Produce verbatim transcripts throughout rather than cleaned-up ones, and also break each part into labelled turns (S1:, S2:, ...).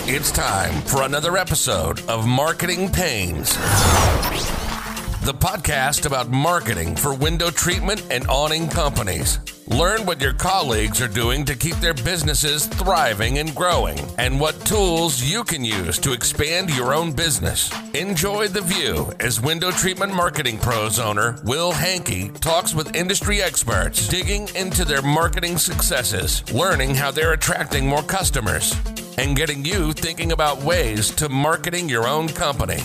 S1: It's time for another episode of Marketing Pains, the podcast about marketing for window treatment and awning companies. Learn what your colleagues are doing to keep their businesses thriving and growing, and what tools you can use to expand your own business. Enjoy the view as Window Treatment Marketing Pros owner Will Hankey talks with industry experts, digging into their marketing successes, learning how they're attracting more customers, and getting you thinking about ways to marketing your own company.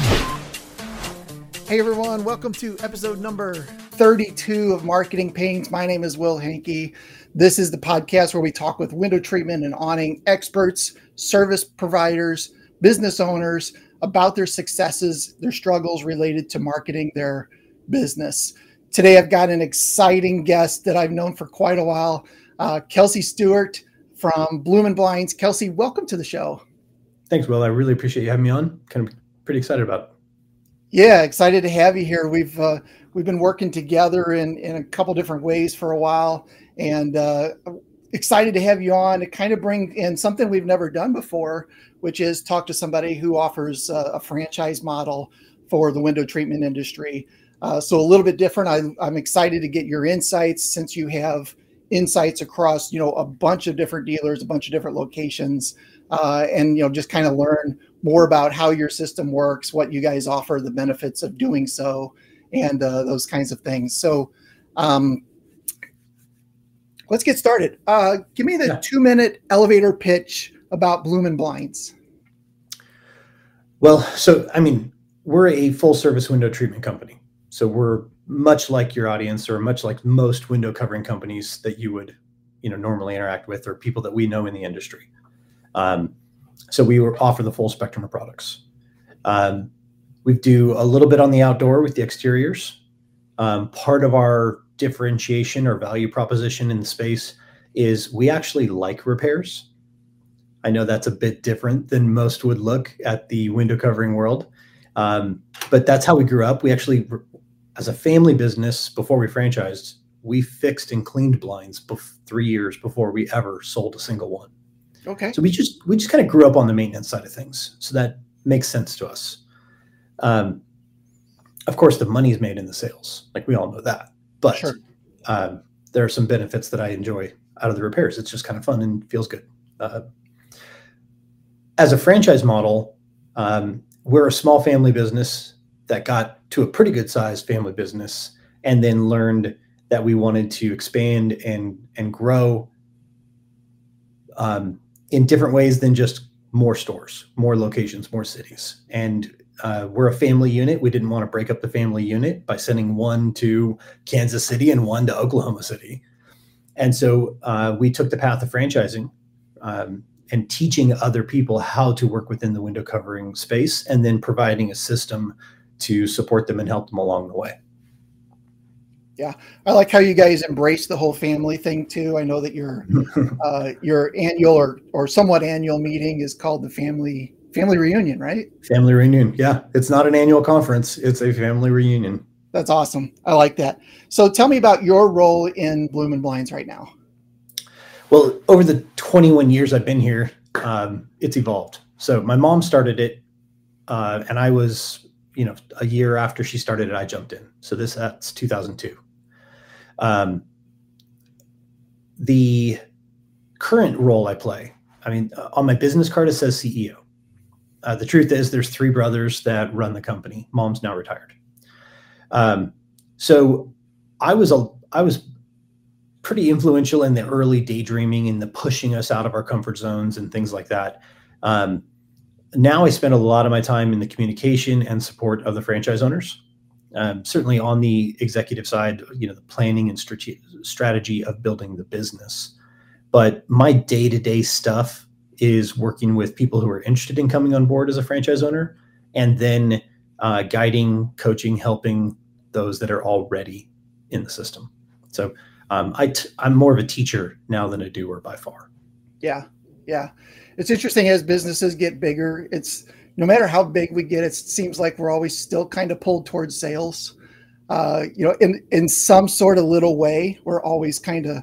S2: Hey everyone, welcome to episode number thirty-two of Marketing Pains. My name is Will Hankey. This is the podcast where we talk with window treatment and awning experts, service providers, business owners about their successes, their struggles related to marketing their business. Today I've got an exciting guest that I've known for quite a while, uh, Kelsey Stewart from Bloom and Blinds. Kelsey, welcome to the show.
S3: Thanks, Will. I really appreciate you having me on. Kind of pretty excited about it.
S2: Yeah, excited to have you here. We've uh, we've been working together in, in a couple different ways for a while, and uh, excited to have you on to kind of bring in something we've never done before, which is talk to somebody who offers uh, a franchise model for the window treatment industry. Uh, so a little bit different. I, I'm excited to get your insights since you have insights across, you know, a bunch of different dealers, a bunch of different locations, uh, and, you know, just kind of learn more about how your system works, what you guys offer, the benefits of doing so, and uh, those kinds of things. So um, let's get started. Uh, give me the yeah. two-minute elevator pitch about Bloom and Blinds.
S3: Well, so, I mean, we're a full-service window treatment company. So we're much like your audience, or much like most window covering companies that you would, you know, normally interact with, or people that we know in the industry. Um, so we offer the full spectrum of products. Um, we do a little bit on the outdoor with the exteriors. Um, part of our differentiation or value proposition in the space is we actually like repairs. I know that's a bit different than most would look at the window covering world, um, but that's how we grew up. We actually, as a family business, before we franchised, we fixed and cleaned blinds bef- three years before we ever sold a single one.
S2: Okay.
S3: So we just we just kind of grew up on the maintenance side of things. So that makes sense to us. Um, of course, the money's made in the sales. Like, we all know that. But
S2: sure.
S3: um, there are some benefits that I enjoy out of the repairs. It's just kind of fun and feels good. Uh, as a franchise model, um, we're a small family business that got to a pretty good sized family business, and then learned that we wanted to expand and and grow um, in different ways than just more stores, more locations, more cities. And uh, we're a family unit. We didn't want to break up the family unit by sending one to Kansas City and one to Oklahoma City. And so uh, we took the path of franchising um, and teaching other people how to work within the window covering space, and then providing a system to support them and help them along the way.
S2: Yeah, I like how you guys embrace the whole family thing too. I know that your uh, your annual or or somewhat annual meeting is called the family family reunion, right?
S3: Family reunion. Yeah, it's not an annual conference; it's a family reunion.
S2: That's awesome. I like that. So, tell me about your role in Bloom and Blinds right now.
S3: Well, over the twenty-one years I've been here, um, it's evolved. So my mom started it, uh, and I was, you know, a year after she started it, I jumped in. So this that's two thousand two. Um, the current role I play, I mean, on my business card, it says C E O. Uh, the truth is there's three brothers that run the company. Mom's now retired. Um, so I was, a, I was pretty influential in the early daydreaming and the pushing us out of our comfort zones and things like that. Um, now I spend a lot of my time in the communication and support of the franchise owners. Um, certainly on the executive side, you know, the planning and strate- strategy of building the business. But my day-to-day stuff is working with people who are interested in coming on board as a franchise owner, and then uh, guiding, coaching, helping those that are already in the system. So um, I t- I'm more of a teacher now than a doer by far.
S2: Yeah, yeah. It's interesting as businesses get bigger. It's no matter how big we get, it seems like we're always still kind of pulled towards sales. Uh, you know, in in some sort of little way, we're always kind of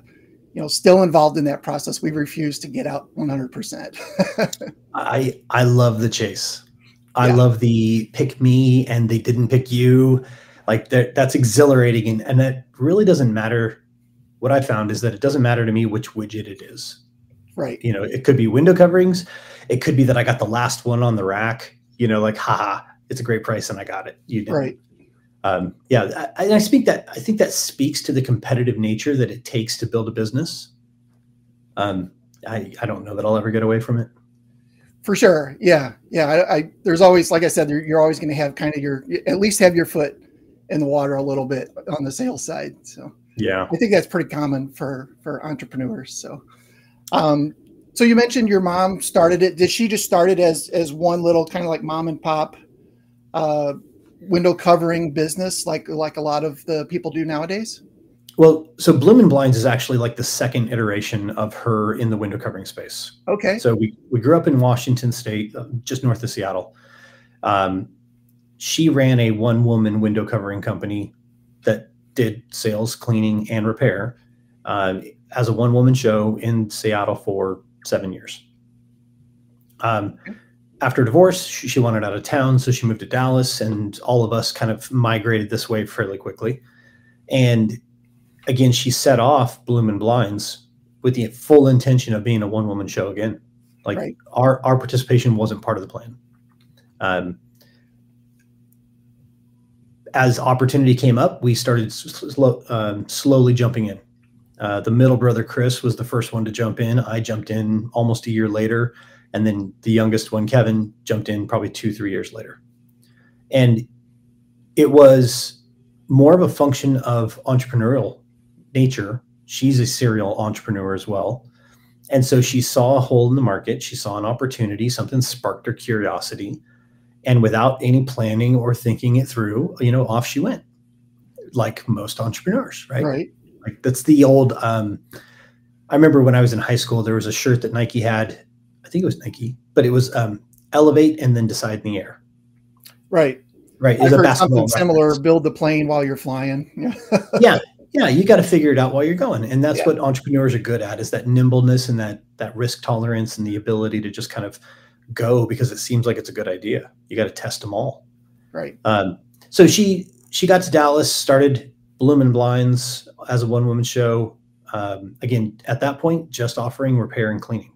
S2: you know, still involved in that process. We refuse to get out one hundred percent.
S3: I I love the chase. I
S2: Yeah.
S3: love the pick me and they didn't pick you. Like that, that's exhilarating. And, and that really doesn't matter. What I found is that it doesn't matter to me which widget it is.
S2: Right.
S3: You know, it could be window coverings. It could be that I got the last one on the rack, you know, like, haha, it's a great price and I got it. You didn't.
S2: Right.
S3: Um, yeah. I, I speak that, I think that speaks to the competitive nature that it takes to build a business. Um, I, I don't know that I'll ever get away from it.
S2: For sure. Yeah. Yeah. I, I there's always, like I said, you're, you're always going to have kind of your, at least have your foot in the water a little bit on the sales side. So
S3: yeah,
S2: I think that's pretty common for, for entrepreneurs. So, um, so you mentioned your mom started it. Did she just start it as, as one little kind of like mom and pop, uh, window covering business, like, like a lot of the people do nowadays?
S3: Well, so Bloom and Blinds is actually like the second iteration of her in the window covering space.
S2: Okay.
S3: So we, we grew up in Washington State, just north of Seattle. Um, she ran a one woman window covering company that did sales, cleaning, and repair uh, as a one woman show in Seattle for seven years. Um, after divorce, she, she wanted out of town, so she moved to Dallas, and all of us kind of migrated this way fairly quickly. And again, she set off Bloom and Blinds with the full intention of being a one woman show again. Like
S2: Right.
S3: our, our participation wasn't part of the plan. Um, as opportunity came up, we started slow, um, slowly jumping in. Uh, the middle brother, Chris, was the first one to jump in. I jumped in almost a year later. And then the youngest one, Kevin, jumped in probably two, three years later. And it was more of a function of entrepreneurial nature. She's a serial entrepreneur as well. And so she saw a hole in the market. She saw an opportunity, something sparked her curiosity. And without any planning or thinking it through, you know, off she went, like most entrepreneurs, right?
S2: Right.
S3: Like that's the old, um, I remember when I was in high school, there was a shirt that Nike had, I think it was Nike, but it was um, elevate and then decide in the air.
S2: Right.
S3: Right. It
S2: I've
S3: was a
S2: heard
S3: basketball
S2: something similar,
S3: reference.
S2: build the plane while you're flying.
S3: Yeah. Yeah. You got to figure it out while you're going. And that's
S2: Yeah.
S3: what entrepreneurs are good at, is that nimbleness and that, that risk tolerance and the ability to just kind of go because it seems like it's a good idea. You got to test them all.
S2: Right.
S3: Um, so she, she got to Dallas, started Bloom and Blinds as a one woman show. Um, again, at that point, just offering repair and cleaning.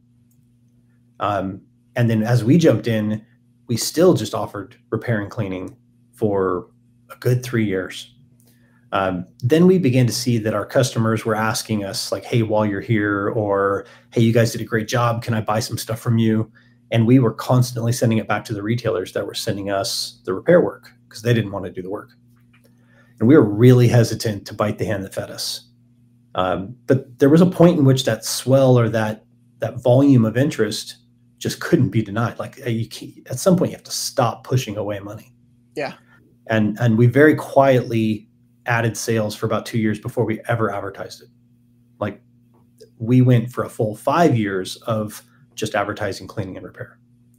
S3: Um, and then as we jumped in, we still just offered repair and cleaning for a good three years. Um, then we began to see that our customers were asking us like, hey, while you're here, or, hey, you guys did a great job. Can I buy some stuff from you? And we were constantly sending it back to the retailers that were sending us the repair work because they didn't want to do the work. And we were really hesitant to bite the hand that fed us. Um, but there was a point in which that swell or that that volume of interest just couldn't be denied. Like you can't, at some point you have to stop pushing away money.
S2: Yeah.
S3: And and we very quietly added sales for about two years before we ever advertised it. Like we went for a full five years of just advertising, cleaning, and repair.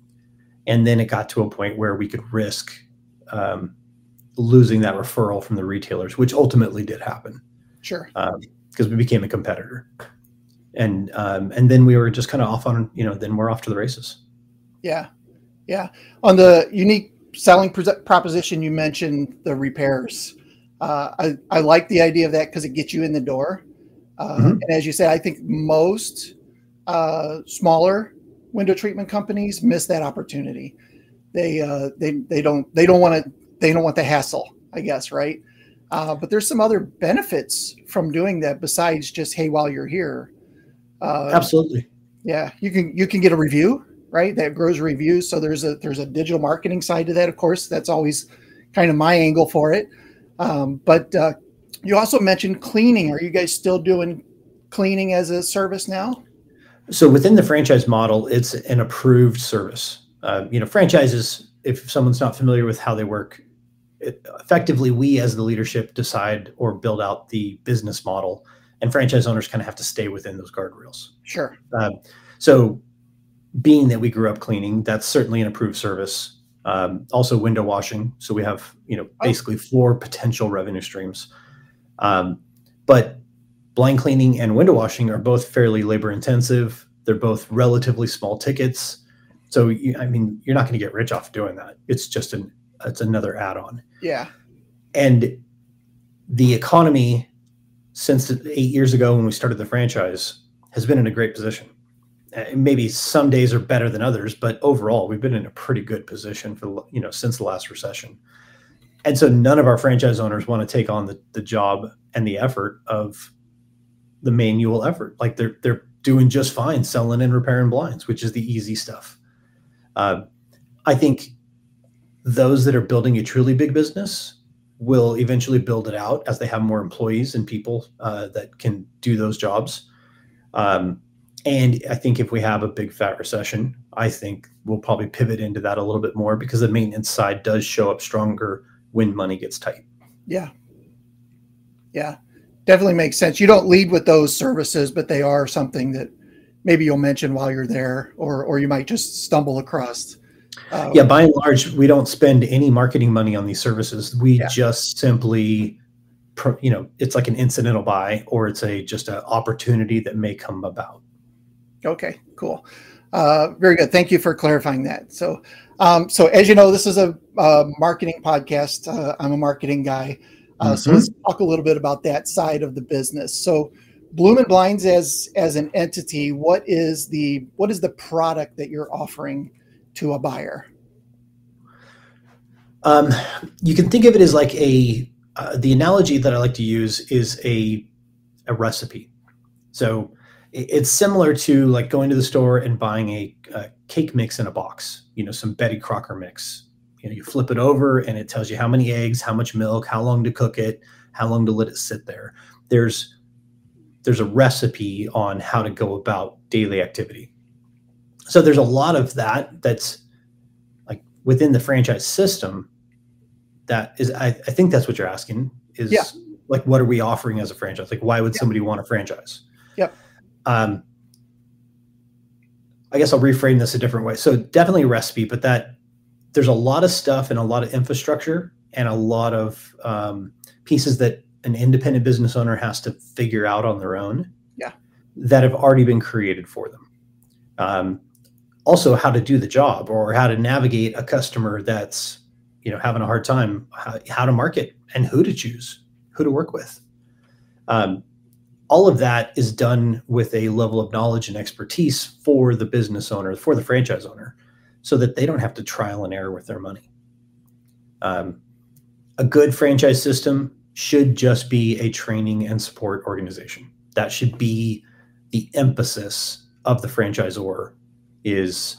S3: And then it got to a point where we could risk um, losing that referral from the retailers, which ultimately did happen.
S2: Sure.
S3: Because um, we became a competitor. And um, and then we were just kind of off on, you know, then we're off to the races.
S2: Yeah. Yeah. On the unique selling pres- proposition, you mentioned the repairs. Uh, I, I like the idea of that because it gets you in the door. Uh,
S3: Mm-hmm.
S2: And as you said, I think most uh, smaller window treatment companies miss that opportunity. They uh, they they don't they don't want to they don't want the hassle, I guess, right? Uh, but there's some other benefits from doing that besides just, hey, while you're here. Uh,
S3: Absolutely.
S2: Yeah, you can you can get a review, right? That grows reviews. So there's a there's a digital marketing side to that. Of course, that's always kind of my angle for it. Um, but uh, you also mentioned cleaning. Are you guys still doing cleaning as a service now?
S3: So within the franchise model, it's an approved service. Uh, you know, franchises, if someone's not familiar with how they work, it, effectively, we as the leadership decide or build out the business model, and franchise owners kind of have to stay within those guardrails.
S2: Sure.
S3: Um, so being that we grew up cleaning, that's certainly an approved service. Um, also window washing. So we have, you know, basically four potential revenue streams. Um, but blind cleaning and window washing are both fairly labor intensive. They're both relatively small tickets. So, you, I mean, you're not going to get rich off doing that. It's just an, it's another add-on.
S2: Yeah.
S3: And the economy since eight years ago when we started the franchise has been in a great position. Uh, maybe some days are better than others, but overall we've been in a pretty good position for, you know, since the last recession. And so none of our franchise owners want to take on the, the job and the effort of the manual effort. Like they're, they're doing just fine selling and repairing blinds, which is the easy stuff. Uh, I think those that are building a truly big business will eventually build it out as they have more employees and people uh, that can do those jobs. Um, and I think if we have a big fat recession, I think we'll probably pivot into that a little bit more because the maintenance side does show up stronger when money gets tight.
S2: Yeah. Yeah, definitely makes sense. You don't lead with those services, but they are something that maybe you'll mention while you're there, or, or you might just stumble across. Um,
S3: yeah, by and large, we don't spend any marketing money on these services. We
S2: Yeah.
S3: just simply, pro- you know, it's like an incidental buy, or it's a just an opportunity that may come about.
S2: Okay, cool. Uh, very good. Thank you for clarifying that. So, um, so as you know, this is a, uh marketing podcast. Uh, I'm a marketing guy. Uh, So
S3: Mhm.
S2: let's talk a little bit about that side of the business. So Bloom and Blinds as, as an entity, what is the, what is the product that you're offering to a buyer?
S3: Um, you can think of it as like a, uh, the analogy that I like to use is a, a recipe. So it- it's similar to like going to the store and buying a, a cake mix in a box, you know, some Betty Crocker mix. You know, you flip it over and it tells you how many eggs, how much milk, how long to cook it, how long to let it sit there. There's, there's a recipe on how to go about daily activity. So there's a lot of that that's like within the franchise system. That is, I, I think that's what you're asking is
S2: Yeah.
S3: like, what are we offering as a franchise? Like, why would
S2: Yeah.
S3: somebody want a franchise?
S2: Yep.
S3: Um, I guess I'll reframe this a different way. So definitely a recipe, but that there's a lot of stuff and a lot of infrastructure and a lot of um, pieces that an independent business owner has to figure out on their own.
S2: Yeah.
S3: That have already been created for them. Um, also how to do the job or how to navigate a customer that's, you know, having a hard time, how, how to market and who to choose, who to work with. Um, all of that is done with a level of knowledge and expertise for the business owner, for the franchise owner, so that they don't have to trial and error with their money. Um, a good franchise system should just be a training and support organization. That should be the emphasis of the franchisor is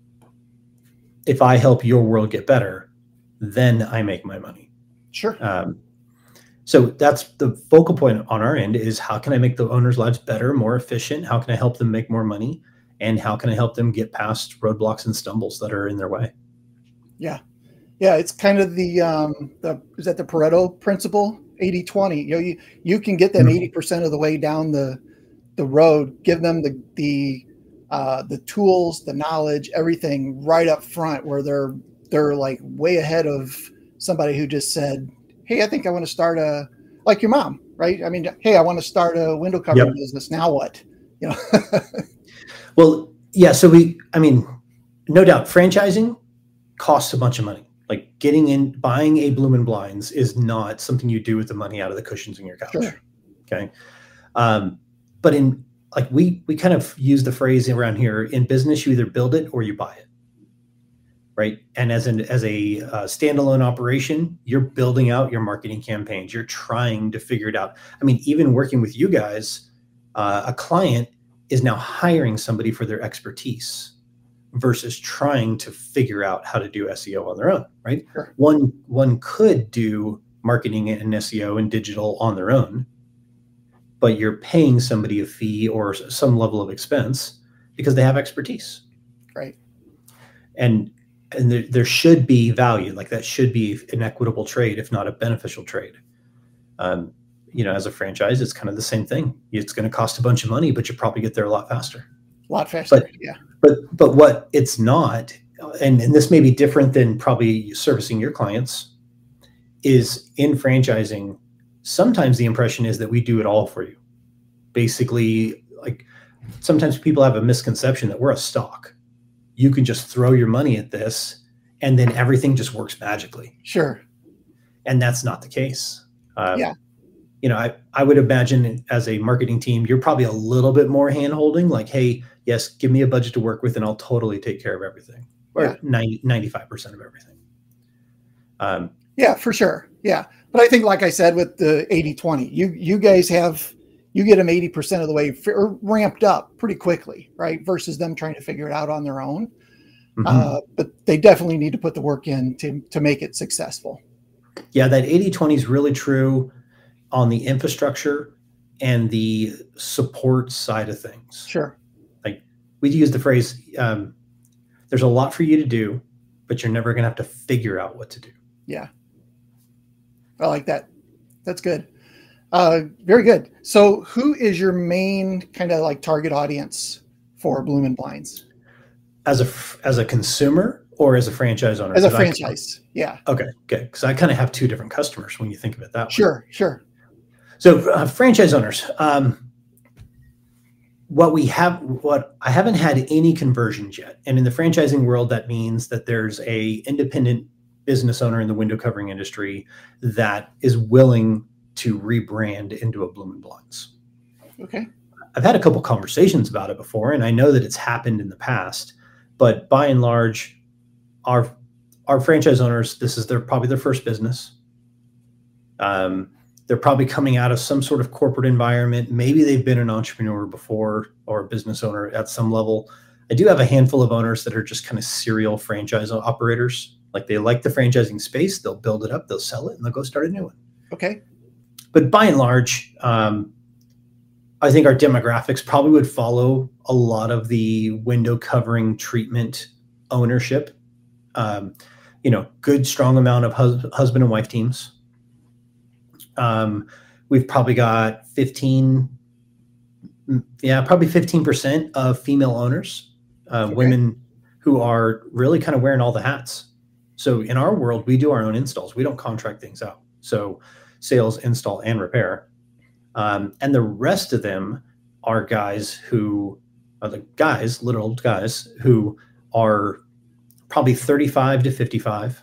S3: if I help your world get better, then I make my money.
S2: Sure.
S3: Um, so that's the focal point on our end is how can I make the owners' lives better, more efficient? How can I help them make more money? And how can I help them get past roadblocks and stumbles that are in their way?
S2: Yeah. Yeah. It's kind of the, um, the, is that the Pareto principle, eighty twenty? You know, you, you can get them
S3: Mhm.
S2: eighty percent of the way down the, the road, give them the, the, uh, the tools, the knowledge, everything right up front where they're, they're like way ahead of somebody who just said, hey, I think I want to start a, like your mom, right? I mean, hey, I want to start a window covering
S3: Yep.
S2: business. Now what? You know?
S3: Well, yeah. So we, I mean, no doubt franchising costs a bunch of money. Like getting in, buying a Bloom and Blinds is not something you do with the money out of the cushions in your couch.
S2: Sure.
S3: Okay. Um, but in like, we, we kind of use the phrase around here in business, you either build it or you buy it. Right. And as an, as a uh, standalone operation, you're building out your marketing campaigns. You're trying to figure it out. I mean, even working with you guys, uh, a client is now hiring somebody for their expertise versus trying to figure out how to do S E O on their own, right?
S2: Sure.
S3: One, one could do marketing and S E O and digital on their own, but you're paying somebody a fee or some level of expense because they have expertise.
S2: Right.
S3: And, and there, there should be value, like that should be an equitable trade, if not a beneficial trade. Um, you know, as a franchise, it's kind of the same thing. It's going to cost a bunch of money, but you probably get there a lot faster.
S2: A lot faster.
S3: But-
S2: Yeah.
S3: But but what it's not, and, and this may be different than probably servicing your clients, is in franchising, sometimes the impression is that we do it all for you. basically, like sometimes people have a misconception that we're a stock. You can just throw your money at this and then everything just works magically.
S2: Sure.
S3: And that's not the case. Um,
S2: yeah.
S3: You know, I, I would imagine as a marketing team, you're probably a little bit more hand-holding, like, hey, yes, give me a budget to work with and I'll totally take care of everything. Or yeah. ninety, ninety-five percent of everything. Um,
S2: yeah, for sure. Yeah. But I think, like I said, with the eighty twenty, you, you guys have, you get them eighty percent of the way or ramped up pretty quickly, right? Versus them trying to figure it out on their own. Mm-hmm. Uh, but they definitely need to put the work in to, to make it successful.
S3: Yeah, that eighty twenty is really true on the infrastructure and the support side of things.
S2: Sure.
S3: Like we use the phrase, um, there's a lot for you to do, but you're never going to have to figure out what to do.
S2: Yeah. I like that. That's good. Uh, very good. So who is your main kind of like target audience for Bloomin' Blinds?
S3: As a, as a consumer or as a franchise owner?
S2: As a franchise. I, yeah.
S3: Okay. Good. Cause I kind of have two different customers when you think of it that way.
S2: Sure. Sure.
S3: So uh, franchise owners, um, what we have, what I haven't had any conversions yet. And in the franchising world, that means that there's a independent business owner in the window covering industry that is willing to rebrand into a Bloomin' Blinds.
S2: Okay.
S3: I've had a couple conversations about it before, and I know that it's happened in the past, but by and large, our, our franchise owners, this is their, probably their first business. Um, They're probably coming out of some sort of corporate environment. Maybe they've been an entrepreneur before or a business owner at some level. I do have a handful of owners that are just kind of serial franchise operators. Like they like the franchising space. They'll build it up, they'll sell it, and they'll go start a new one.
S2: Okay.
S3: But by and large, um, I think our demographics probably would follow a lot of the window covering treatment ownership. Um, you know, good, strong amount of hus- husband and wife teams. Um, we've probably got fifteen, yeah, probably fifteen percent of female owners, uh, okay. women who are really kind of wearing all the hats. So in our world, we do our own installs. We don't contract things out. So sales, install, and repair. Um, and the rest of them are guys who are the guys, literal guys who are probably thirty-five to fifty-five.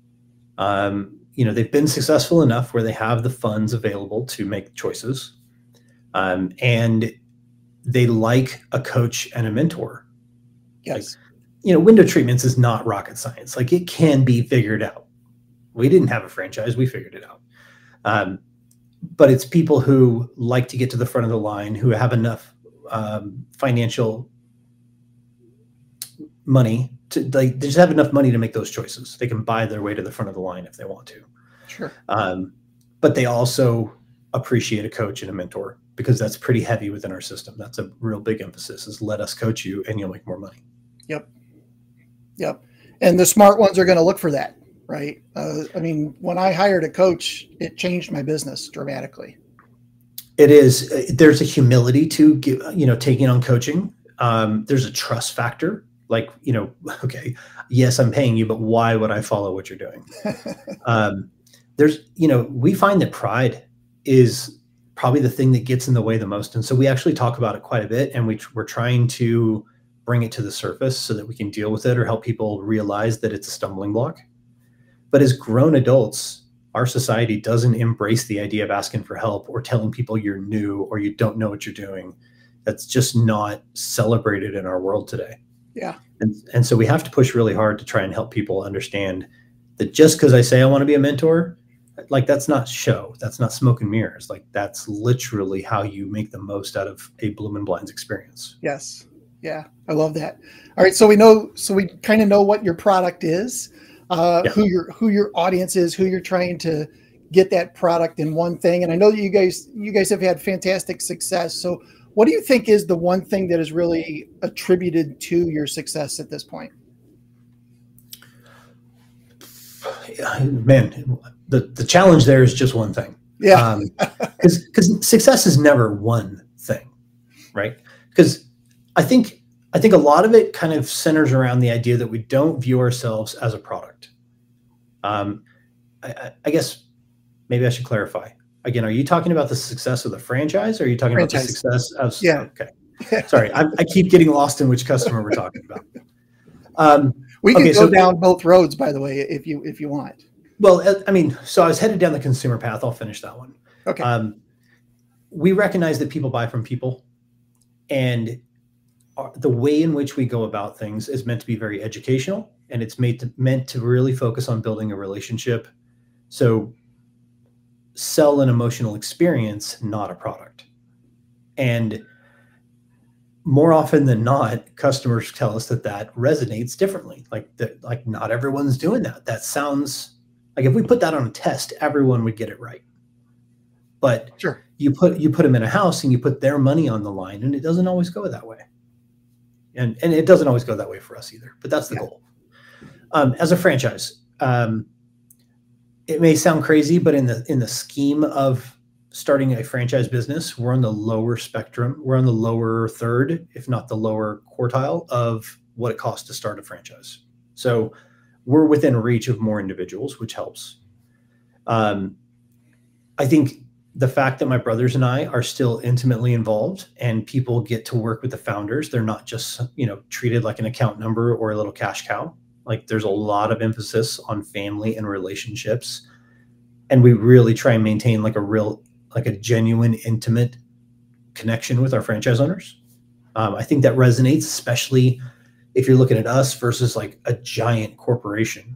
S3: Um, You know, they've been successful enough where they have the funds available to make choices. Um, and they like a coach and a mentor.
S2: Yes.
S3: Like, you know, window treatments is not rocket science. Like it can be figured out. We didn't have a franchise. We figured it out. Um, but it's people who like to get to the front of the line, who have enough um, financial money to like, they just have enough money to make those choices. They can buy their way to the front of the line if they want to.
S2: Sure.
S3: Um, but they also appreciate a coach and a mentor because that's pretty heavy within our system. That's a real big emphasis is let us coach you and you'll make more money.
S2: Yep. Yep. And the smart ones are going to look for that, right? Uh, I mean, when I hired a coach, it changed my business dramatically.
S3: It is. There's a humility to give, you know, taking on coaching. Um, there's a trust factor. Like, you know, okay, yes, I'm paying you, but why would I follow what you're doing? um, there's, you know, we find that pride is probably the thing that gets in the way the most. And so we actually talk about it quite a bit, and we, we're trying to bring it to the surface so that we can deal with it or help people realize that it's a stumbling block. But as grown adults, our society doesn't embrace the idea of asking for help or telling people you're new or you don't know what you're doing. That's just not celebrated in our world today.
S2: Yeah.
S3: And, and so we have to push really hard to try and help people understand that just because I say I want to be a mentor, like that's not show, that's not smoke and mirrors. Like that's literally how you make the most out of a Bloomin' Blinds experience.
S2: Yes. Yeah. I love that. All right. So we know, so we kind of know what your product is, uh, yeah. who your, who your audience is, who you're trying to get that product in one thing. And I know that you guys, you guys have had fantastic success. So what do you think is the one thing that is really attributed to your success at this point?
S3: Man, the, the challenge there is just one thing.
S2: Yeah.
S3: Um, because because success is never one thing, right? Because I think I think a lot of it kind of centers around the idea that we don't view ourselves as a product. Um, I, I guess maybe I should clarify. again, are you talking about the success of the franchise, or are you talking
S2: Franchise.
S3: about the success of?
S2: Yeah.
S3: Okay. Sorry, I, I keep getting lost in which customer we're talking about. Um,
S2: we can
S3: okay,
S2: go
S3: so,
S2: down both roads, by the way, if you if you want.
S3: Well, I mean, so I was headed down the consumer path. I'll finish that one.
S2: Okay.
S3: Um, we recognize that people buy from people, and our, the way in which we go about things is meant to be very educational, and it's made to, meant to really focus on building a relationship. So sell an emotional experience, not a product. And more often than not, customers tell us that that resonates differently. Like that, like not everyone's doing that. That sounds like if we put that on a test, everyone would get it right. But
S2: sure,
S3: you put you put them in a house and you put their money on the line, and it doesn't always go that way. And and it doesn't always go that way for us either. But that's the yeah. goal. Um, as a franchise, um, it may sound crazy, but in the in the scheme of starting a franchise business, we're on the lower spectrum. We're on the lower third, if not the lower quartile of what it costs to start a franchise. So we're within reach of more individuals, which helps. Um, I think the fact that my brothers and I are still intimately involved and people get to work with the founders, they're not just, you know, treated like an account number or a little cash cow. Like there's a lot of emphasis on family and relationships. And we really try and maintain like a real, like a genuine, intimate connection with our franchise owners. Um, I think that resonates, especially if you're looking at us versus like a giant corporation.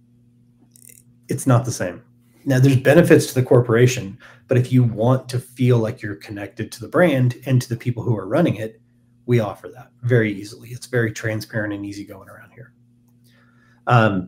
S3: It's not the same. Now there's benefits to the corporation, but if you want to feel like you're connected to the brand and to the people who are running it, we offer that very easily. It's very transparent and easy going around here. Um,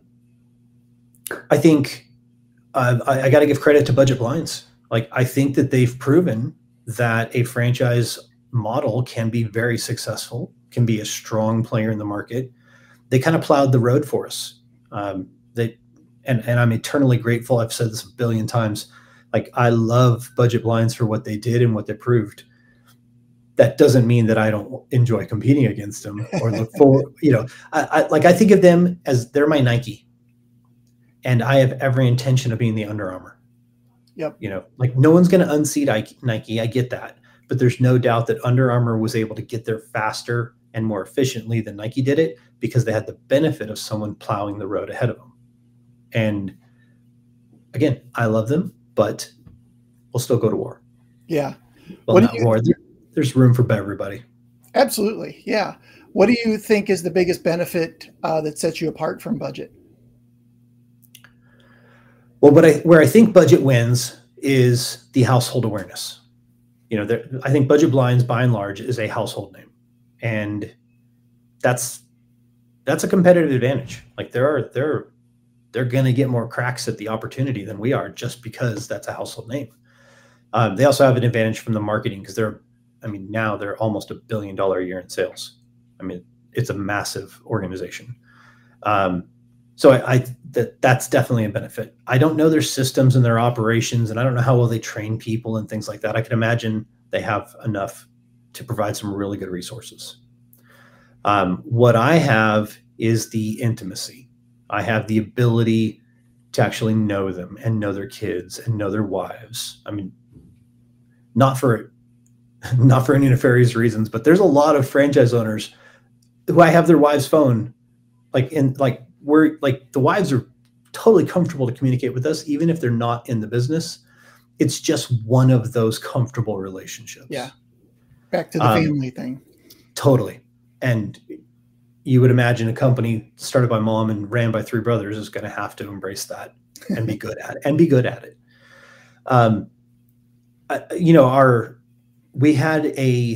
S3: I think uh, I, I got to give credit to Budget Blinds. Like, I think that they've proven that a franchise model can be very successful, can be a strong player in the market. They kind of plowed the road for us. Um, they, and, and I'm eternally grateful. I've said this a billion times. Like, I love Budget Blinds for what they did and what they proved. That doesn't mean that I don't enjoy competing against them or look for, you know, I, I like, I think of them as they're my Nike, and I have every intention of being the Under Armour.
S2: Yep.
S3: You know, like no one's going to unseat Nike. I get that. But there's no doubt that Under Armour was able to get there faster and more efficiently than Nike did it because they had the benefit of someone plowing the road ahead of them. And again, I love them, but we'll still go to war.
S2: Yeah.
S3: Well, not you, war. There, there's room for everybody.
S2: Absolutely. Yeah. What do you think is the biggest benefit uh, that sets you apart from Budget?
S3: Well, what I, where I think Budget wins is the household awareness. You know, there, I think Budget Blinds, by and large, is a household name, and that's that's a competitive advantage. Like there are there they're going to get more cracks at the opportunity than we are just because that's a household name. Um, they also have an advantage from the marketing because they're, I mean, now they're almost a billion dollar a year in sales. I mean, it's a massive organization. Um, So I, I that that's definitely a benefit. I don't know their systems and their operations, and I don't know how well they train people and things like that. I can imagine they have enough to provide some really good resources. Um, what I have is the intimacy. I have the ability to actually know them and know their kids and know their wives. I mean, not for not for any nefarious reasons, but there's a lot of franchise owners who I have their wife's phone, like in like. We're like the wives are totally comfortable to communicate with us, even if they're not in the business. It's just one of those comfortable relationships.
S2: Yeah. Back to the
S3: um,
S2: family thing.
S3: Totally. And you would imagine a company started by mom and ran by three brothers is going to have to embrace that and be good at it and be good at it. Um, uh, you know, our, we had a,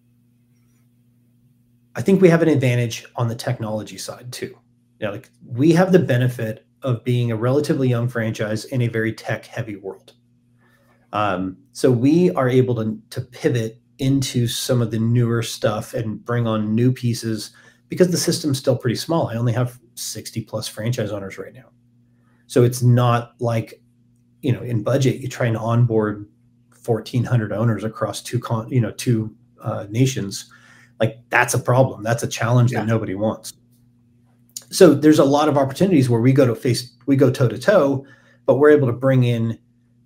S3: I think we have an advantage on the technology side too. You know, like we have the benefit of being a relatively young franchise in a very tech heavy world. Um, so we are able to, to pivot into some of the newer stuff and bring on new pieces because the system's still pretty small. I only have sixty plus franchise owners right now. So it's not like, you know, in Budget, you try and onboard fourteen hundred owners across two, con, you know, two uh, nations. Like that's a problem. That's a challenge yeah. that nobody wants. So there's a lot of opportunities where we go to face, we go toe to toe, but we're able to bring in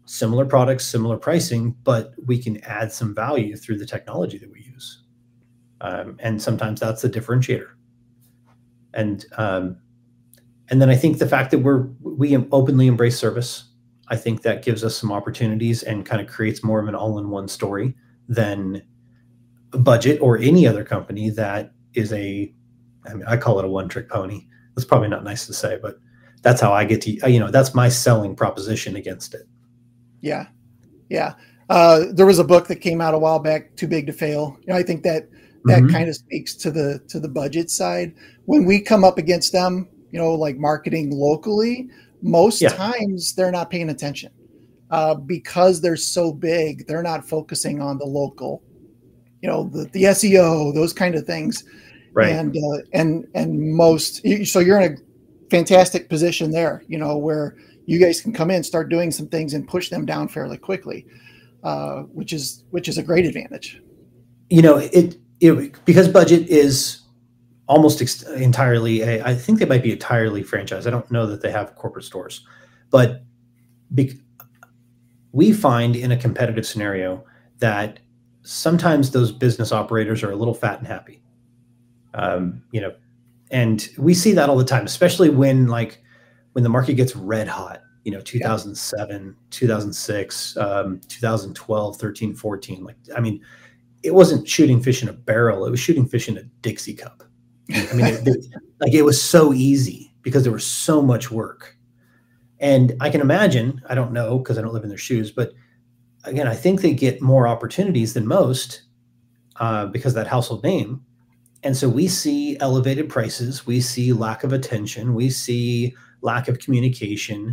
S3: similar products, similar pricing, but we can add some value through the technology that we use. Um, and sometimes that's the differentiator. And um, and then I think the fact that we're we openly embrace service, I think that gives us some opportunities and kind of creates more of an all-in-one story than Budget or any other company that is a, I mean, I call it a one-trick pony. That's probably not nice to say, but that's how I get to, you know, that's my selling proposition against it.
S2: Yeah. Yeah. Uh, there was a book that came out a while back, Too Big to Fail. You know, I think that that mm-hmm. kind of speaks to the, to the Budget side. When we come up against them, you know, like marketing locally, most yeah. times they're not paying attention uh, because they're so big. They're not focusing on the local, you know, the, the S E O, those kind of things. Right. And, uh, and, and most, so you're in a fantastic position there, you know, where you guys can come in, start doing some things and push them down fairly quickly, uh, which is, which is a great advantage.
S3: You know, it, it because Budget is almost ex- entirely, a, I think they might be entirely franchise. I don't know that they have corporate stores, but be, we find in a competitive scenario that sometimes those business operators are a little fat and happy. Um, you know, and we see that all the time, especially when like when the market gets red hot, you know, two thousand seven, yeah. two thousand six, um, two thousand twelve, thirteen, fourteen. Like, I mean, it wasn't shooting fish in a barrel. It was shooting fish in a Dixie cup. I mean, it, it, like it was so easy because there was so much work. And I can imagine, I don't know, because I don't live in their shoes, but again, I think they get more opportunities than most uh, because of that household name. And so we see elevated prices, we see lack of attention, we see lack of communication.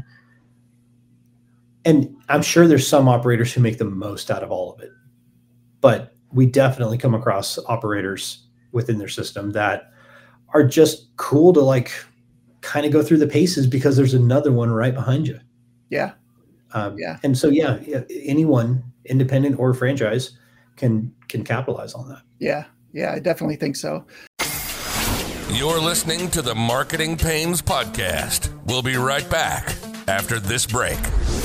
S3: And I'm sure there's some operators who make the most out of all of it. But we definitely come across operators within their system that are just cool to like kind of go through the paces because there's another one right behind you.
S2: Yeah.
S3: Um,
S2: yeah.
S3: And so, yeah, anyone, independent or franchise, can can capitalize on that.
S2: Yeah. Yeah, I definitely think so.
S1: You're listening to the Marketing Pains Podcast. We'll be right back after this break.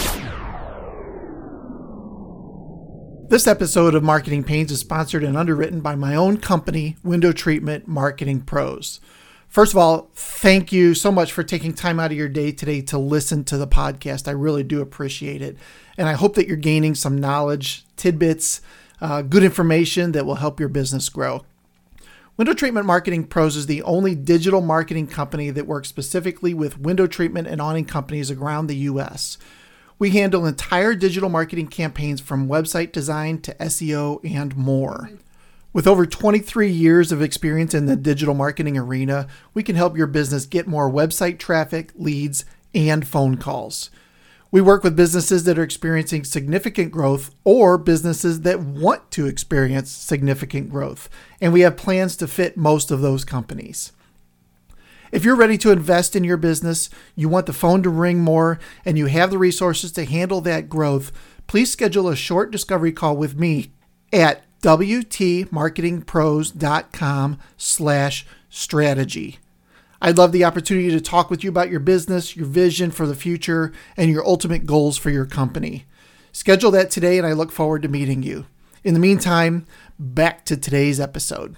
S2: This episode of Marketing Pains is sponsored and underwritten by my own company, Window Treatment Marketing Pros. First of all, thank you so much for taking time out of your day today to listen to the podcast. I really do appreciate it. And I hope that you're gaining some knowledge, tidbits, uh, good information that will help your business grow. Window Treatment Marketing Pros is the only digital marketing company that works specifically with window treatment and awning companies around the U S. We handle entire digital marketing campaigns from website design to S E O and more. With over twenty-three years of experience in the digital marketing arena, we can help your business get more website traffic, leads, and phone calls. We work with businesses that are experiencing significant growth or businesses that want to experience significant growth, and we have plans to fit most of those companies. If you're ready to invest in your business, you want the phone to ring more, and you have the resources to handle that growth, please schedule a short discovery call with me at wtmarketingpros.com slash strategy. I'd love the opportunity to talk with you about your business, your vision for the future, and your ultimate goals for your company. Schedule that today, and I look forward to meeting you. In the meantime, back to today's episode.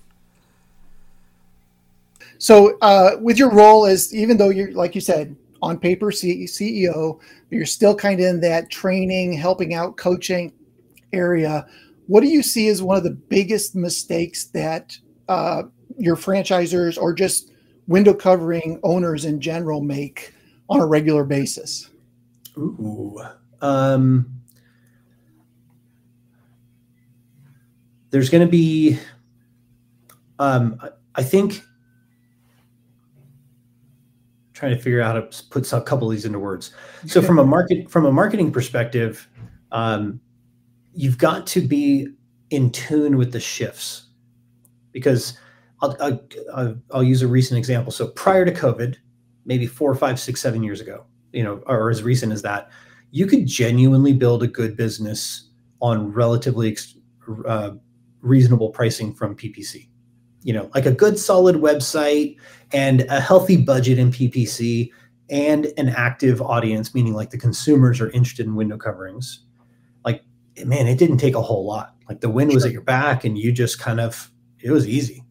S2: So uh, with your role as, even though you're, like you said, on paper C E O, you're still kind of in that training, helping out, coaching area. What do you see as one of the biggest mistakes that uh, your franchisors or just window covering owners in general make on a regular basis?
S3: Ooh, um, there's going to be, um, I think, trying to figure out how to put a couple of these into words. So from a market, from a marketing perspective, um, you've got to be in tune with the shifts, because I'll, I'll, I'll use a recent example. So prior to COVID, maybe four, five, six, seven years ago, you know, or as recent as that, you could genuinely build a good business on relatively uh, reasonable pricing from P P C. You know, like a good solid website and a healthy budget in P P C, and an active audience, meaning like the consumers are interested in window coverings, like, man, it didn't take a whole lot. Like the wind was
S2: Sure.
S3: at your back and you just kind of, it was easy.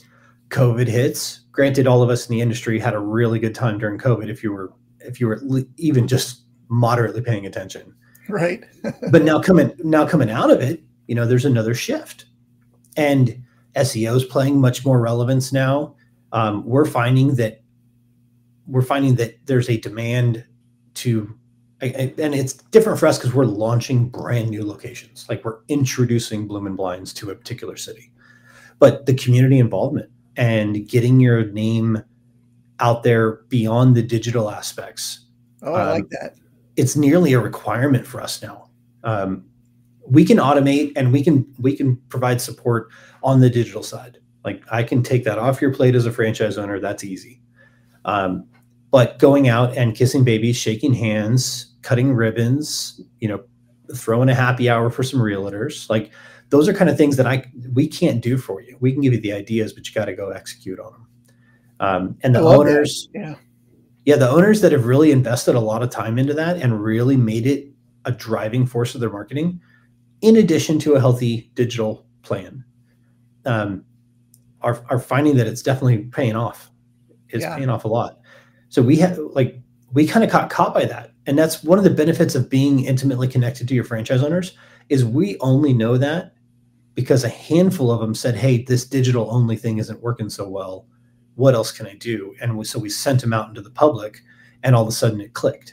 S3: COVID hits. Granted, all of us in the industry had a really good time during COVID if you were if you were even just moderately paying attention.
S2: Right.
S3: But now coming now coming out of it, you know, there's another shift, and S E O is playing much more relevance now. Um, we're finding that we're finding that there's a demand to, and it's different for us because we're launching brand new locations. Like we're introducing Bloom and Blinds to a particular city, but the community involvement and getting your name out there beyond the digital aspects.
S2: Oh, I
S3: um,
S2: like that.
S3: It's nearly a requirement for us now. Um, we can automate and we can we can provide support on the digital side. Like I can take that off your plate as a franchise owner. That's easy. Um, but going out and kissing babies, shaking hands, cutting ribbons, you know, throwing a happy hour for some realtors, like those are kind of things that I we can't do for you. We can give you the ideas, but you got to go execute on them. Um, and the owners,
S2: that. yeah,
S3: yeah, the owners that have really invested a lot of time into that and really made it a driving force of their marketing, in addition to a healthy digital plan, um, are are finding that it's definitely paying off. It's
S2: Yeah.
S3: paying off a lot. So we have like we kind of got caught by that, and that's one of the benefits of being intimately connected to your franchise owners is we only know that because a handful of them said, "Hey, this digital only thing isn't working so well. What else can I do?" And we, so we sent them out into the public, and all of a sudden it clicked.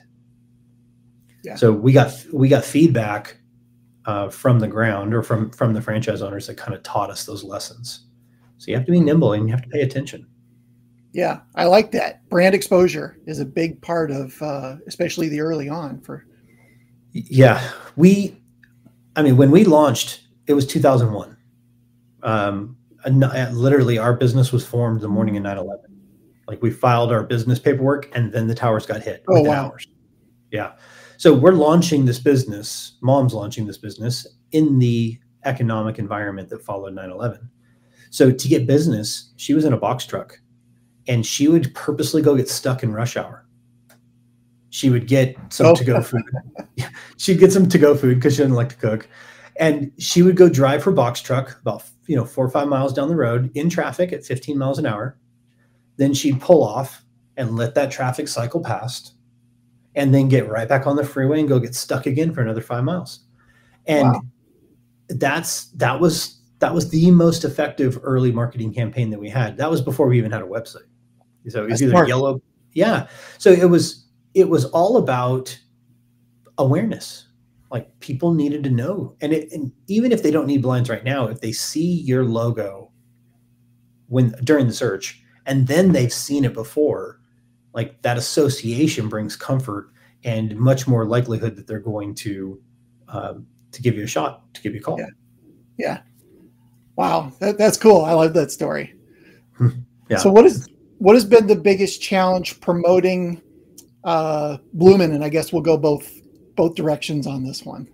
S2: Yeah.
S3: So we got we got feedback uh, from the ground or from from the franchise owners that kind of taught us those lessons. So you have to be nimble and you have to pay attention.
S2: Yeah, I like that. Brand exposure is a big part of, uh, especially the early on for.
S3: Yeah, we, I mean, when we launched, it was two thousand one. Um, and literally, our business was formed the morning of nine eleven. Like we filed our business paperwork, and then the towers got hit
S2: Oh,
S3: within
S2: wow.
S3: hours. Yeah, so we're launching this business. Mom's launching this business in the economic environment that followed nine eleven. So to get business, she was in a box truck, and she would purposely go get stuck in rush hour. She would get some
S2: Oh.
S3: to-go food. She'd get some to-go food because she didn't like to cook. And she would go drive her box truck about, you know, four or five miles down the road in traffic at fifteen miles an hour. Then she'd pull off and let that traffic cycle past and then get right back on the freeway and go get stuck again for another five miles. And
S2: Wow.
S3: that's, that was, that was the most effective early marketing campaign that we had. That was before we even had a website. So it was
S2: That's
S3: either
S2: smart.
S3: yellow. Yeah. So it was, it was all about awareness. Like people needed to know. And, it, and even if they don't need blinds right now, if they see your logo when during the search, and then they've seen it before, like that association brings comfort and much more likelihood that they're going to, um, to give you a shot, to give you a call.
S2: Yeah. Yeah. Wow. That, that's cool. I love that story.
S3: Yeah.
S2: So what is, what has been the biggest challenge promoting uh, Bloomin'? And I guess we'll go both, both directions on this one.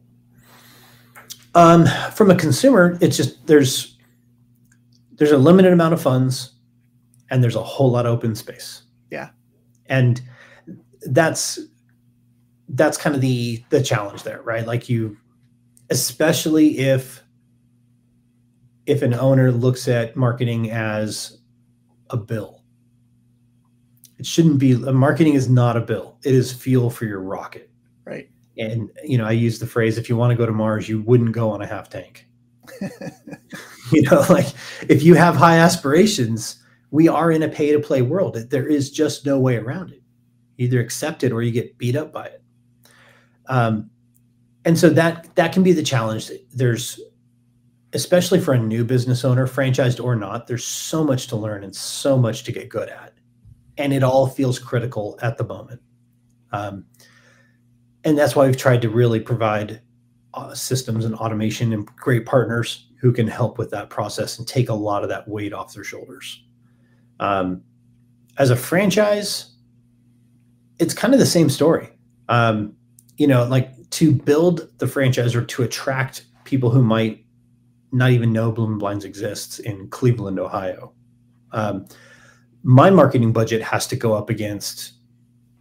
S3: Um, from a consumer, it's just, there's, there's a limited amount of funds and there's a whole lot of open space.
S2: Yeah.
S3: And that's, that's kind of the, the challenge there, right? Like you, especially if, if an owner looks at marketing as a bill, it shouldn't be, marketing is not a bill. It is fuel for your rocket.
S2: Right.
S3: And, you know, I use the phrase, if you want to go to Mars, you wouldn't go on a half tank. You know, like if you have high aspirations, we are in a pay to play world. There is just no way around it. You either accept it or you get beat up by it. Um, and so that, that can be the challenge. There's, especially for a new business owner, franchised or not, there's so much to learn and so much to get good at. And it all feels critical at the moment. Um, and that's why we've tried to really provide uh, systems and automation and great partners who can help with that process and take a lot of that weight off their shoulders. Um, as a franchise, it's kind of the same story. Um, you know, like to build the franchise or to attract people who might not even know Bloom and Blinds exists in Cleveland, Ohio. Um, my marketing budget has to go up against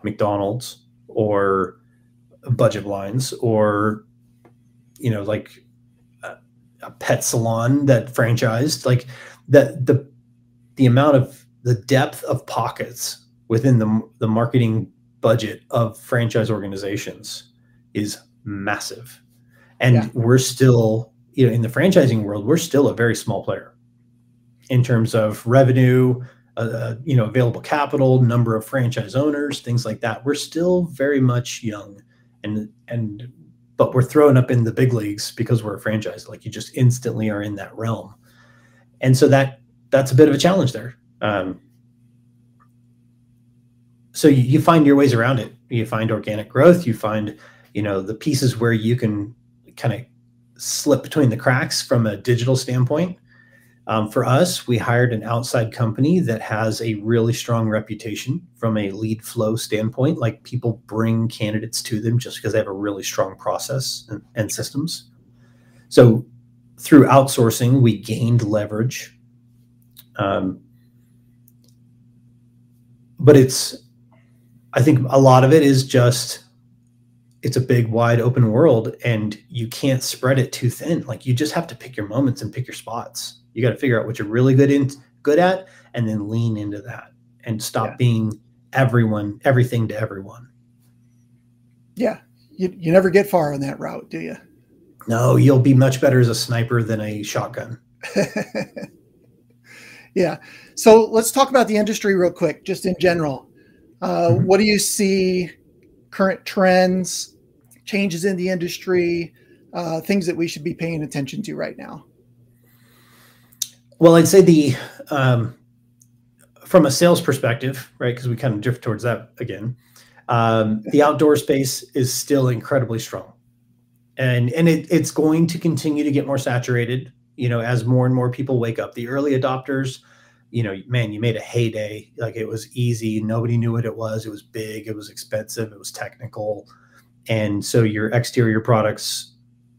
S3: McDonald's or Budget Blinds or, you know, like a, a pet salon that franchised, like the, the, the amount of the depth of pockets within the, the marketing budget of franchise organizations is massive. And yeah. we're still, you know, in the franchising world, we're still a very small player in terms of revenue, uh, you know, available capital, number of franchise owners, things like that. We're still very much young, and and but we're throwing up in the big leagues because we're a franchise. Like, you just instantly are in that realm, and so that that's a bit of a challenge there. Um, so you, you find your ways around it. You find organic growth. You find, you know, the pieces where you can kind of slip between the cracks from a digital standpoint. Um, for us, we hired an outside company that has a really strong reputation from a lead flow standpoint. Like, people bring candidates to them just because they have a really strong process and, and systems. So through outsourcing, we gained leverage. Um, but it's, I think a lot of it is just, it's a big, wide open world, and you can't spread it too thin. Like, you just have to pick your moments and pick your spots. You got to figure out what you're really good in, good at, and then lean into that and stop yeah. being everyone, everything to everyone.
S2: Yeah. You, you never get far on that route, do you?
S3: No, you'll be much better as a sniper than a shotgun.
S2: Yeah. So let's talk about the industry real quick, just in general. Uh, mm-hmm. What do you see? Current trends, changes in the industry, uh, things that we should be paying attention to right now?
S3: Well, I'd say the, um, from a sales perspective, right, because we kind of drift towards that again, um, the outdoor space is still incredibly strong. And and it, it's going to continue to get more saturated, you know, as more and more people wake up. The early adopters, you know, man, you made a heyday. Like, it was easy. Nobody knew what it was. It was big. It was expensive. It was technical. And so your exterior products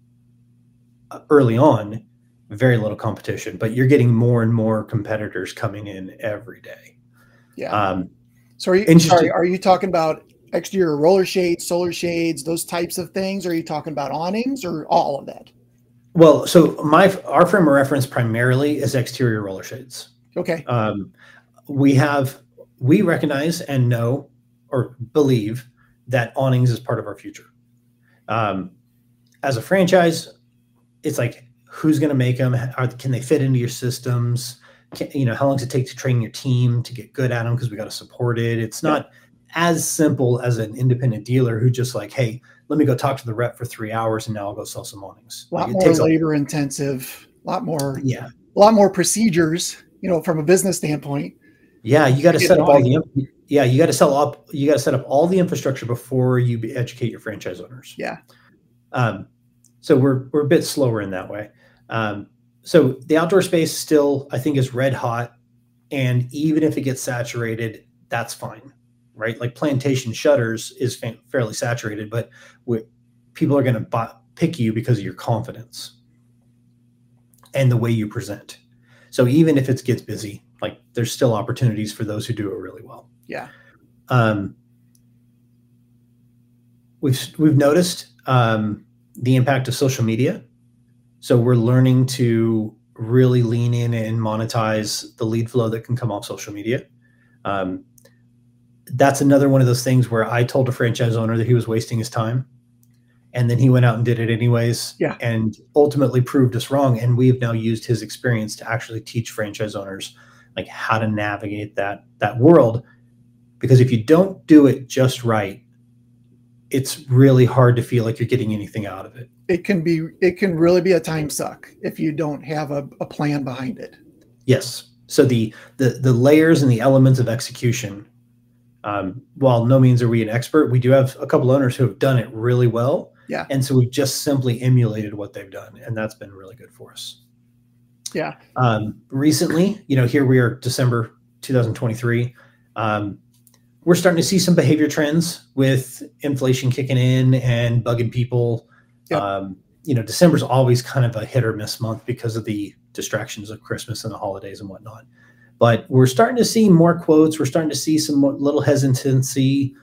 S3: early on, very little competition, but you're getting more and more competitors coming in every day.
S2: Yeah. Um, so are you, sorry, are you talking about exterior roller shades, solar shades, those types of things? Or are you talking about awnings, or all of that?
S3: Well, so my, our frame of reference primarily is exterior roller shades.
S2: Okay.
S3: Um, we have, we recognize and know or believe that awnings is part of our future. Um, as a franchise, it's like, who's going to make them? Are, can they fit into your systems? Can, you know, how long does it take to train your team to get good at them? Because we got to support it. It's not yeah. as simple as an independent dealer who just like, hey, let me go talk to the rep for three hours and now I'll go sell some awnings.
S2: A lot
S3: like,
S2: more labor a, intensive, a lot more,
S3: yeah,
S2: a lot more procedures, you know, from a business standpoint.
S3: Yeah. You got to set up all the, yeah, you got to sell up, you got to set up all the infrastructure before you educate your franchise owners.
S2: Yeah.
S3: Um, so we're, we're a bit slower in that way. Um, so the outdoor space still, I think, is red hot. And even if it gets saturated, that's fine, right? Like, plantation shutters is fa- fairly saturated, but we, people are going to pick you because of your confidence and the way you present. So even if it gets busy, like, there's still opportunities for those who do it really well.
S2: Yeah.
S3: Um, we've, we've noticed, um, the impact of social media. So we're learning to really lean in and monetize the lead flow that can come off social media. Um, that's another one of those things where I told a franchise owner that he was wasting his time, and then he went out and did it anyways,
S2: yeah.
S3: and ultimately proved us wrong. And we've now used his experience to actually teach franchise owners like how to navigate that, that world. Because if you don't do it just right, it's really hard to feel like you're getting anything out of it.
S2: It can be, it can really be a time suck if you don't have a, a plan behind it.
S3: Yes. So the, the, the layers and the elements of execution, um, while no means are we an expert, we do have a couple owners who have done it really well.
S2: Yeah.
S3: And so we've just simply emulated what they've done. And that's been really good for us.
S2: Yeah.
S3: Um, recently, you know, here we are, December two thousand twenty-three. Um, we're starting to see some behavior trends with inflation kicking in and bugging people. Yep. Um, you know, December's always kind of a hit or miss month because of the distractions of Christmas and the holidays and whatnot. But we're starting to see more quotes. We're starting to see some more, little hesitancy.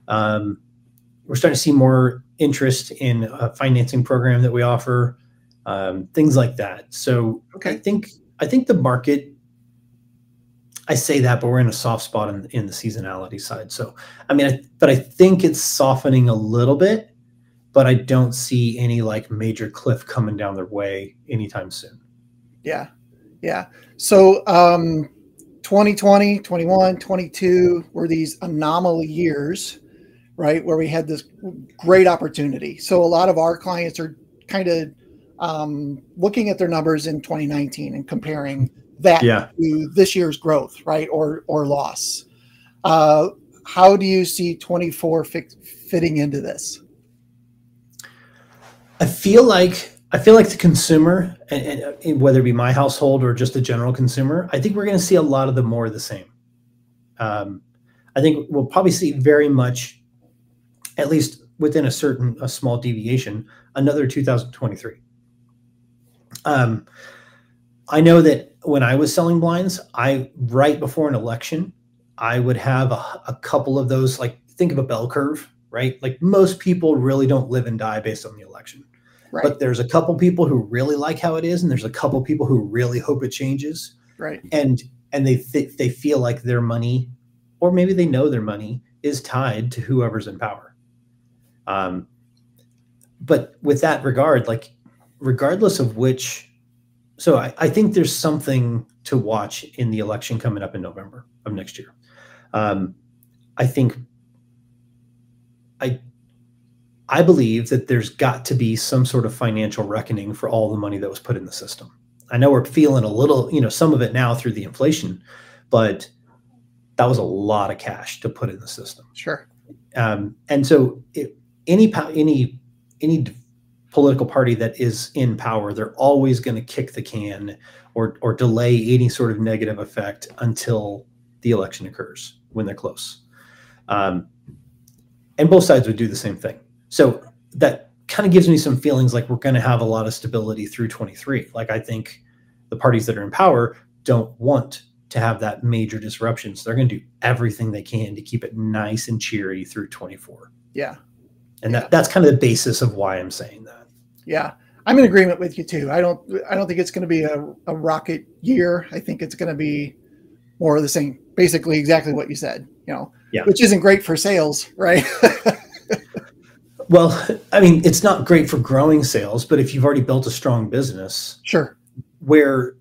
S3: Um, we're starting to see more interest in a financing program that we offer, um, things like that. So
S2: Okay.
S3: I think I think the market, I say that, but we're in a soft spot in, in the seasonality side. So, I mean, I, but I think it's softening a little bit, but I don't see any like major cliff coming down their way anytime soon.
S2: Yeah. Yeah. So, um, twenty twenty, twenty-one, twenty-two were these anomaly years, right? Where we had this great opportunity. So a lot of our clients are kind of um, looking at their numbers in twenty nineteen and comparing that
S3: Yeah.
S2: to this year's growth, right? Or, or loss. Uh, how do you see twenty-four fit, fitting into this?
S3: I feel like I feel like the consumer, and, and whether it be my household or just the general consumer, I think we're going to see a lot of the more of the same. Um, I think we'll probably see very much, at least within a certain a small deviation, another two thousand twenty-three. Um, I know that when I was selling blinds, I right before an election, I would have a, a couple of those. Like, think of a bell curve, right? Like, most people really don't live and die based on the election.
S2: Right.
S3: But there's a couple people who really like how it is, and there's a couple people who really hope it changes.
S2: Right.
S3: And and they th- they feel like their money, or maybe they know their money, is tied to whoever's in power. Um, but with that regard, like, regardless of which, so I, I think there's something to watch in the election coming up in November of next year. Um, I think I. I believe that there's got to be some sort of financial reckoning for all the money that was put in the system. I know we're feeling a little, you know, some of it now through the inflation, but that was a lot of cash to put in the system.
S2: Sure.
S3: Um, and so it, any any any political party that is in power, they're always going to kick the can or or delay any sort of negative effect until the election occurs, when they're close. Um, and both sides would do the same thing. So that kind of gives me some feelings like we're going to have a lot of stability through twenty-three. Like, I think the parties that are in power don't want to have that major disruption. So they're going to do everything they can to keep it nice and cheery through twenty-four.
S2: Yeah.
S3: And
S2: yeah.
S3: that that's kind of the basis of why I'm saying that.
S2: Yeah. I'm in agreement with you too. I don't, I don't think it's going to be a, a rocket year. I think it's going to be more of the same, basically exactly what you said, you know,
S3: yeah.
S2: which isn't great for sales, right?
S3: Well, I mean, it's not great for growing sales, but if you've already built a strong business,
S2: sure,
S3: where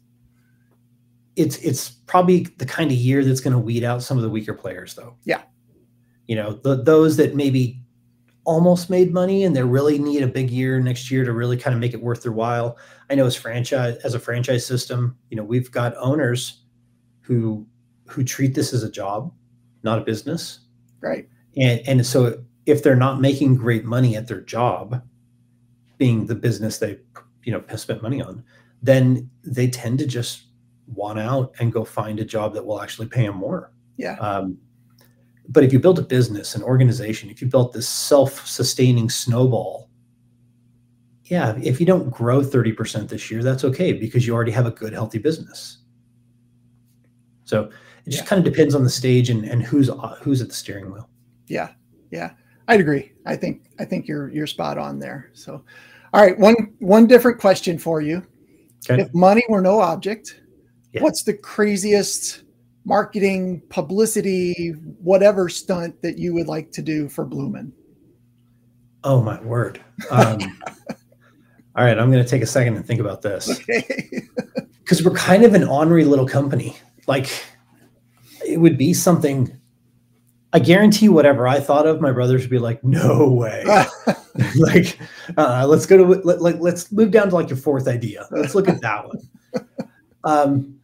S3: it's it's probably the kind of year that's going to weed out some of the weaker players, though.
S2: Yeah,
S3: you know, the, those that maybe almost made money and they really need a big year next year to really kind of make it worth their while. I know as franchise as a franchise system, you know, we've got owners who who treat this as a job, not a business,
S2: right?
S3: And and so. If they're not making great money at their job, being the business they, you know, spent money on, then they tend to just want out and go find a job that will actually pay them more.
S2: Yeah.
S3: Um, but if you build a business, an organization, if you built this self-sustaining snowball, yeah, if you don't grow thirty percent this year, that's okay, because you already have a good, healthy business. So it just yeah. kind of depends on the stage and, and who's who's at the steering wheel.
S2: Yeah. Yeah. I'd agree. I think I think you're you're spot on there. So, all right, one one different question for you.
S3: Okay.
S2: If money were no object,
S3: yeah.
S2: what's the craziest marketing, publicity, whatever stunt that you would like to do for Bloomin'?
S3: Oh my word! Um, all right, I'm going to take a second and think about this.
S2: Okay.
S3: Because we're kind of an ornery little company. Like, it would be something. I guarantee whatever I thought of, my brothers would be like, no way. like, uh, let's go to, let, like, let's move down to like your fourth idea. Let's look at that one. Um,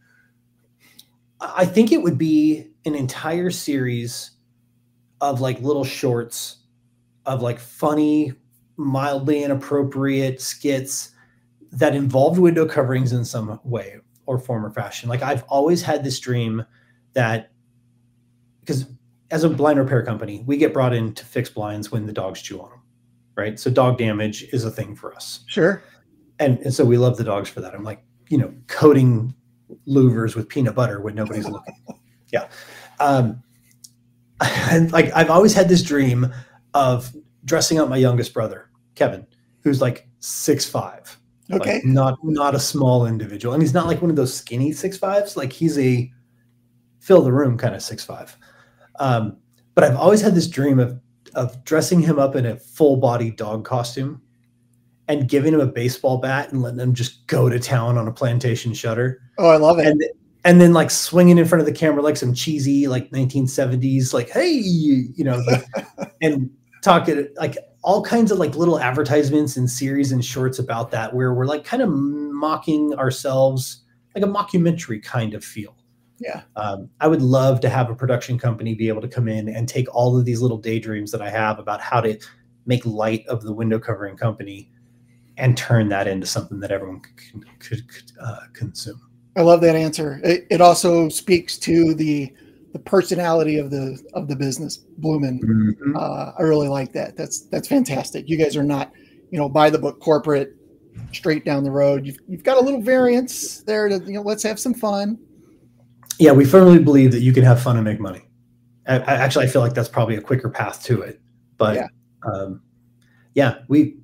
S3: I think it would be an entire series of like little shorts of like funny, mildly inappropriate skits that involved window coverings in some way or form or fashion. Like, I've always had this dream that, because as a blind repair company, we get brought in to fix blinds when the dogs chew on them, right? So dog damage is a thing for us.
S2: Sure.
S3: And, and so we love the dogs for that. I'm like, you know, coating louvers with peanut butter when nobody's looking. Yeah. Um, and like I've always had this dream of dressing up my youngest brother, Kevin, who's like six five.
S2: Okay.
S3: Like not not a small individual. And he's not like one of those skinny six fives. Like he's a fill the room kind of six five. Um, but I've always had this dream of of dressing him up in a full body dog costume and giving him a baseball bat and letting him just go to town on a plantation shutter.
S2: Oh, I love it.
S3: And and then like swinging in front of the camera like some cheesy like nineteen seventies like, hey, you know, like, and talking like all kinds of like little advertisements and series and shorts about that, where we're like kind of mocking ourselves, like a mockumentary kind of feel.
S2: Yeah.
S3: Um, I would love to have a production company be able to come in and take all of these little daydreams that I have about how to make light of the window covering company and turn that into something that everyone could, could, could uh, consume.
S2: I love that answer. It, it also speaks to the the personality of the of the business, Bloomin'. Mm-hmm. Uh, I really like that. That's that's fantastic. You guys are not, you know, by the book corporate, straight down the road. You've you've got a little variance there to, you know, let's have some fun.
S3: Yeah, we firmly believe that you can have fun and make money. I, I actually I feel like that's probably a quicker path to it. But yeah, um, yeah, we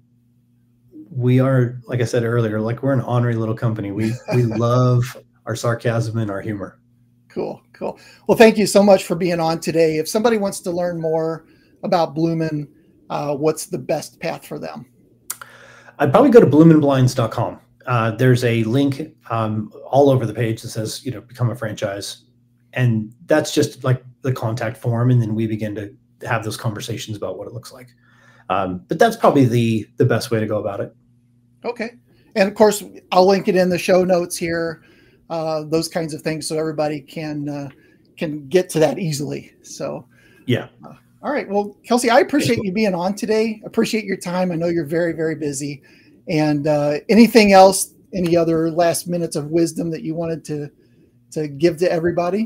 S3: we are, like I said earlier, like we're an ornery little company. We we love our sarcasm and our humor.
S2: Cool, cool. Well, thank you so much for being on today. If somebody wants to learn more about Bloomin', uh, what's the best path for them?
S3: I'd probably go to bloomin blinds dot com. Uh, there's a link um, all over the page that says, you know, become a franchise. And that's just like the contact form. And then we begin to have those conversations about what it looks like. Um, but that's probably the the best way to go about it.
S2: Okay. And of course, I'll link it in the show notes here. Uh, those kinds of things, so everybody can uh, can get to that easily. So,
S3: yeah.
S2: Uh, all right. Well, Kelsey, I appreciate you being on today. Appreciate your time. I know you're very, very busy. And uh, anything else, any other last minutes of wisdom that you wanted to to give to everybody?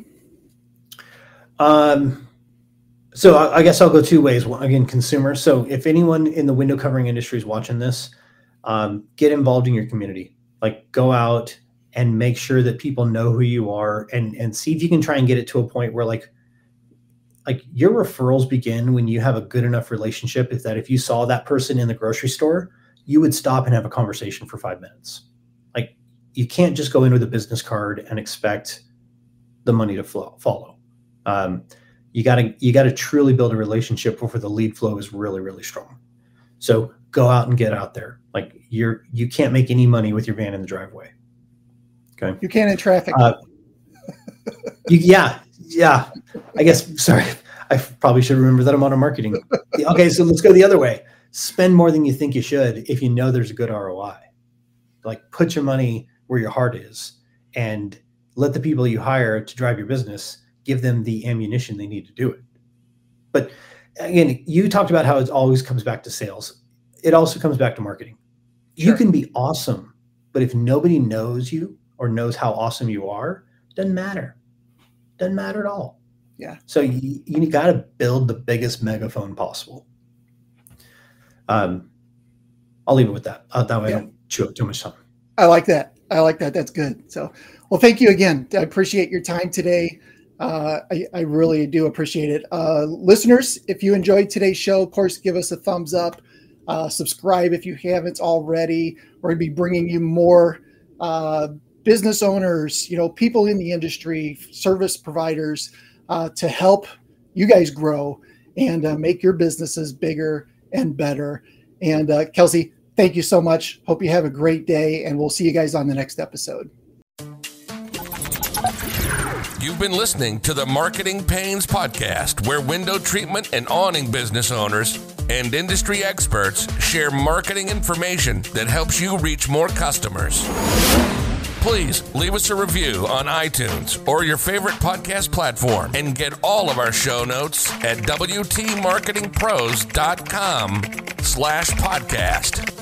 S3: Um. So I, I guess I'll go two ways. One, again, consumers. So if anyone in the window covering industry is watching this, um, get involved in your community. Like go out and make sure that people know who you are, and, and see if you can try and get it to a point where like, like your referrals begin when you have a good enough relationship. Is that if you saw that person in the grocery store, you would stop and have a conversation for five minutes. Like you can't just go in with a business card and expect the money to flow, follow. Um, you gotta, you gotta truly build a relationship before the lead flow is really, really strong. So go out and get out there. Like you're, you can't make any money with your van in the driveway. Okay.
S2: You can in traffic.
S3: Uh, you, yeah. Yeah. I guess, sorry. I probably should remember that I'm on a marketing. Okay. So let's go the other way. Spend more than you think you should if you know there's a good R O I. Like put your money where your heart is and let the people you hire to drive your business, give them the ammunition they need to do it. But again, you talked about how it always comes back to sales. It also comes back to marketing. Sure. You can be awesome, but if nobody knows you or knows how awesome you are, doesn't matter. Doesn't matter at all.
S2: Yeah.
S3: So you, you got to build the biggest megaphone possible. Um, I'll leave it with that. Uh, that way yeah. I don't chew up too much time.
S2: I like that. I like that. That's good. So, well, thank you again. I appreciate your time today. Uh, I, I really do appreciate it. Uh, listeners, if you enjoyed today's show, of course, give us a thumbs up. Uh, subscribe if you haven't already. We're going to be bringing you more uh, business owners, you know, people in the industry, service providers, uh, to help you guys grow and uh, make your businesses bigger and better. And uh, Kelsey, thank you so much. Hope you have a great day, and we'll see you guys on the next episode.
S1: You've been listening to the Marketing Pains Podcast, where window treatment and awning business owners and industry experts share marketing information that helps you reach more customers. Please leave us a review on iTunes or your favorite podcast platform, and get all of our show notes at W T marketing pros dot com slash podcast.